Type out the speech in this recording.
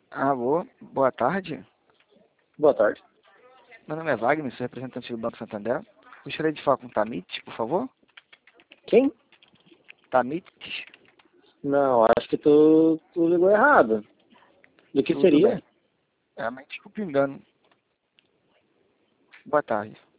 Alô, boa tarde. Boa tarde. Meu nome é Wagner, sou representante do Banco Santander. Gostaria de falar com o Tamit, por favor. Quem? Tamit. Não, acho que tu ligou errado. Do que Tudo seria? bem. Desculpe o engano. Boa tarde.